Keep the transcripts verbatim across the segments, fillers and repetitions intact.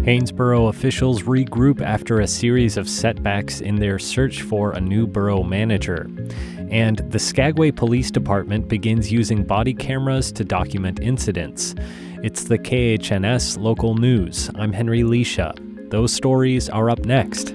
Haynesboro officials regroup after a series of setbacks in their search for a new borough manager. And the Skagway Police Department begins using body cameras to document incidents. It's the K H N S Local News. I'm Henry Leisha. Those stories are up next.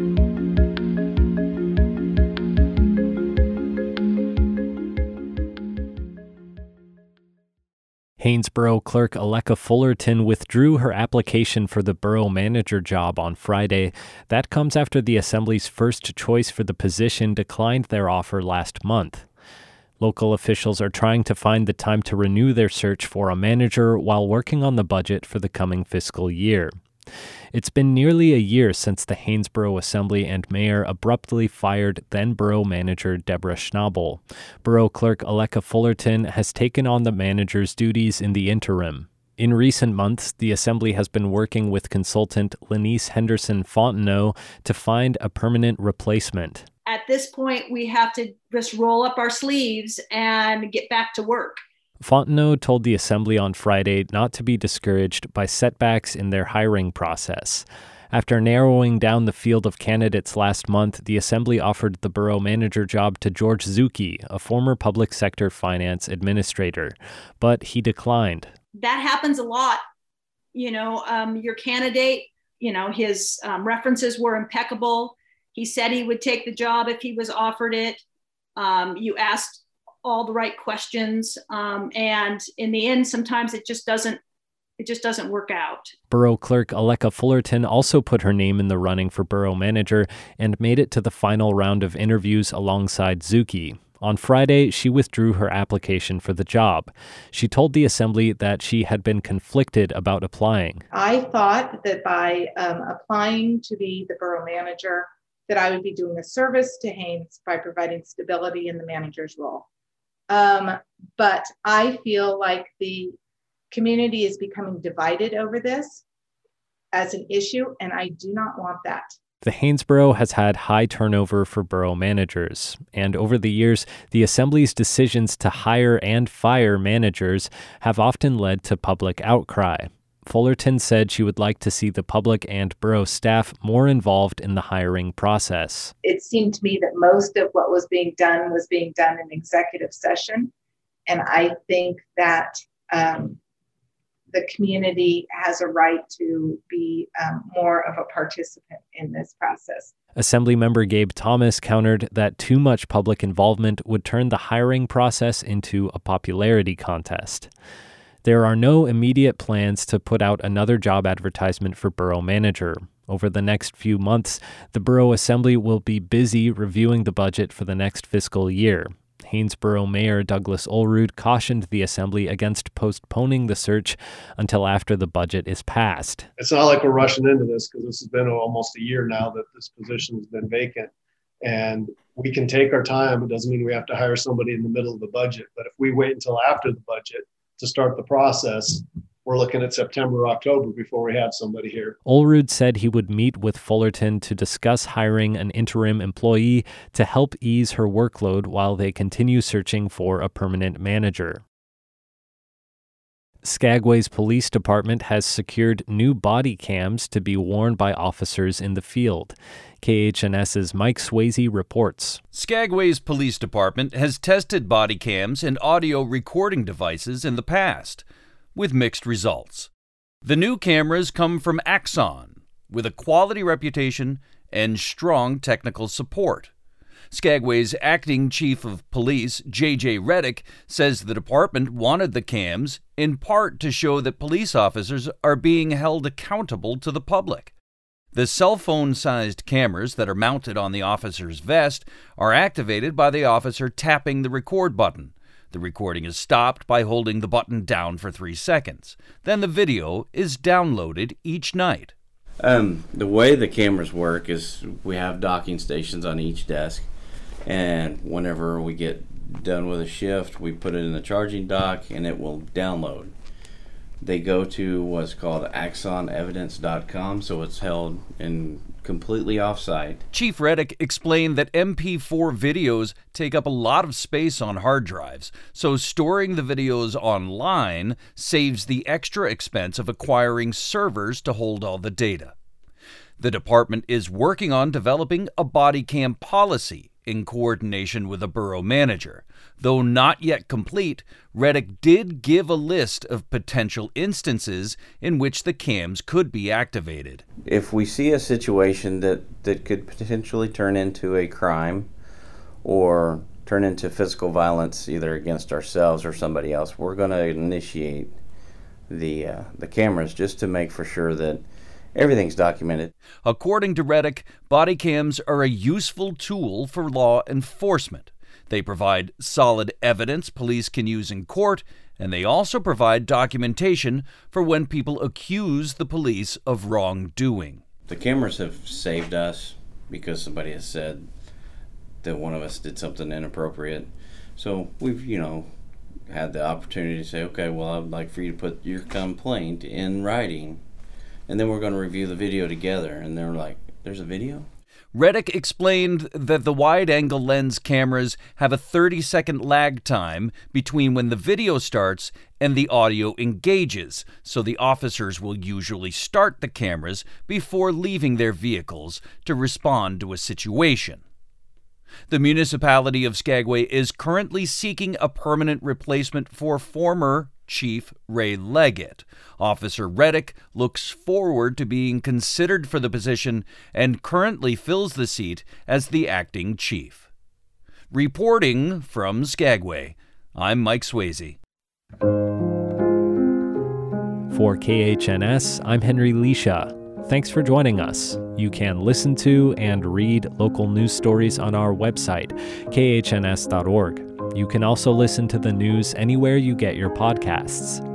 Haynesboro Clerk Aleka Fullerton withdrew her application for the borough manager job on Friday. That comes after the Assembly's first choice for the position declined their offer last month. Local officials are trying to find the time to renew their search for a manager while working on the budget for the coming fiscal year. It's been nearly a year since the Haynesboro Assembly and Mayor abruptly fired then Borough Manager Deborah Schnabel. Borough Clerk Aleka Fullerton has taken on the manager's duties in the interim. In recent months, the Assembly has been working with consultant Lenice Henderson Fontenot to find a permanent replacement. At this point, we have to just roll up our sleeves and get back to work. Fontenot told the Assembly on Friday not to be discouraged by setbacks in their hiring process. After narrowing down the field of candidates last month, the Assembly offered the borough manager job to George Zucke, a former public sector finance administrator, but he declined. That happens a lot. You know, um, your candidate, you know, his um, references were impeccable. He said he would take the job if he was offered it. Um, you asked all the right questions. Um, and in the end, sometimes it just doesn't, it just doesn't work out. Borough Clerk Aleka Fullerton also put her name in the running for borough manager and made it to the final round of interviews alongside Zucke. On Friday, she withdrew her application for the job. She told the Assembly that she had been conflicted about applying. I thought that by um, applying to be the borough manager, that I would be doing a service to Haines by providing stability in the manager's role. Um, but I feel like the community is becoming divided over this as an issue, and I do not want that. The Haynesboro has had high turnover for borough managers, and over the years, the Assembly's decisions to hire and fire managers have often led to public outcry. Fullerton said she would like to see the public and borough staff more involved in the hiring process. It seemed to me that most of what was being done was being done in executive session. And I think that um, the community has a right to be um, more of a participant in this process. Assemblymember Gabe Thomas countered that too much public involvement would turn the hiring process into a popularity contest. There are no immediate plans to put out another job advertisement for borough manager. Over the next few months, the Borough Assembly will be busy reviewing the budget for the next fiscal year. Haynesboro Mayor Douglas Olerud cautioned the Assembly against postponing the search until after the budget is passed. It's not like we're rushing into this because this has been almost a year now that this position has been vacant. And we can take our time. It doesn't mean we have to hire somebody in the middle of the budget. But if we wait until after the budget to start the process, we're looking at September, October before we have somebody here. Olerud said he would meet with Fullerton to discuss hiring an interim employee to help ease her workload while they continue searching for a permanent manager. Skagway's police department has secured new body cams to be worn by officers in the field. K H N S's Mike Swayze reports. Skagway's police department has tested body cams and audio recording devices in the past, with mixed results. The new cameras come from Axon, with a quality reputation and strong technical support. Skagway's acting chief of police, J J Reddick, says the department wanted the cams in part to show that police officers are being held accountable to the public. The cell phone-sized cameras that are mounted on the officer's vest are activated by the officer tapping the record button. The recording is stopped by holding the button down for three seconds. Then the video is downloaded each night. Um, the way the cameras work is we have docking stations on each desk, and whenever we get done with a shift, we put it in the charging dock and it will download. They go to what's called axon evidence dot com, so it's held in completely off-site. Chief Reddick explained that M P four videos take up a lot of space on hard drives, so storing the videos online saves the extra expense of acquiring servers to hold all the data. The department is working on developing a body cam policy in coordination with a borough manager. Though not yet complete, Reddick did give a list of potential instances in which the cams could be activated. If we see a situation that, that could potentially turn into a crime or turn into physical violence either against ourselves or somebody else, we're going to initiate the uh, the cameras just to make for sure that everything's documented. According to Reddick, body cams are a useful tool for law enforcement. They provide solid evidence police can use in court, and they also provide documentation for when people accuse the police of wrongdoing. The cameras have saved us because somebody has said that one of us did something inappropriate. So we've, you know, had the opportunity to say, okay, well, I'd like for you to put your complaint in writing, and then we're going to review the video together. And they're like, there's a video? Reddick explained that the wide-angle lens cameras have a thirty-second lag time between when the video starts and the audio engages, so the officers will usually start the cameras before leaving their vehicles to respond to a situation. The municipality of Skagway is currently seeking a permanent replacement for former Chief Ray Leggett. Officer Reddick looks forward to being considered for the position and currently fills the seat as the acting chief. Reporting from Skagway, I'm Mike Swayze. For K H N S, I'm Henry Lisha. Thanks for joining us. You can listen to and read local news stories on our website, K H N S dot org. You can also listen to the news anywhere you get your podcasts.